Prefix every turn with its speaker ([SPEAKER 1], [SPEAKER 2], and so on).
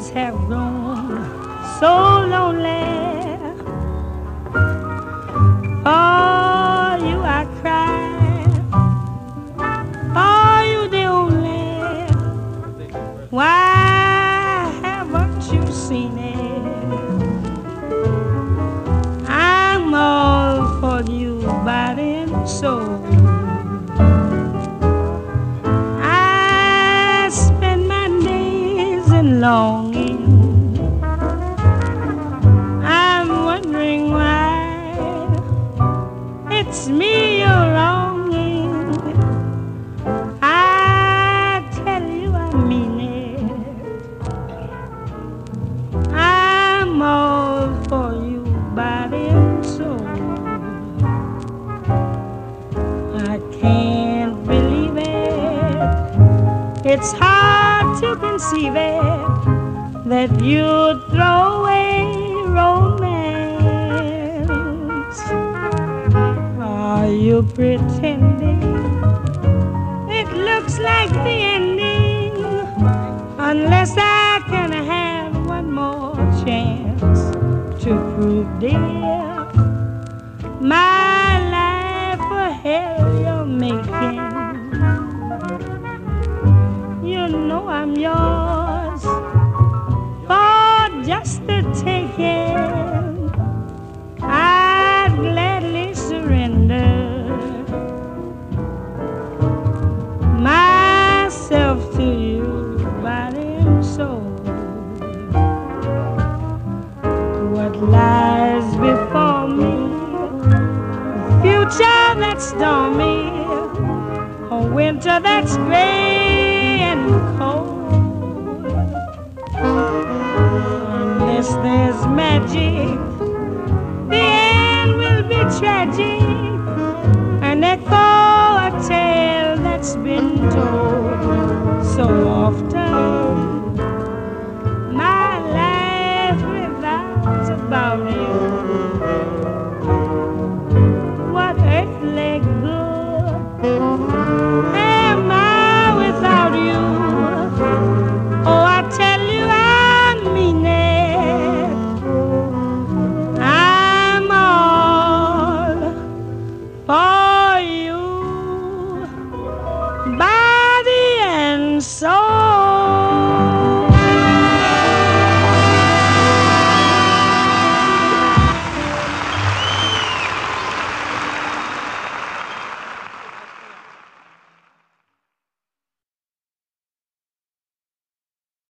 [SPEAKER 1] days have grown so lonely. For you I cry, for you the only. Why haven't you seen it? I'm all for you, body and soul. I spend my days in longing. I'm wondering why it's me you're wronging. I tell you I mean it. I'm all for you, body and soul. I can't believe it. It's hard to conceive it that you'd throw away romance. Are you pretending? It looks like the ending, unless I can have one more chance to prove, dear, my life a hell you're making. You know I'm yours for just the taking. I'd gladly surrender myself to you, body and soul. What lies before me, a future that's stormy, a winter that's gray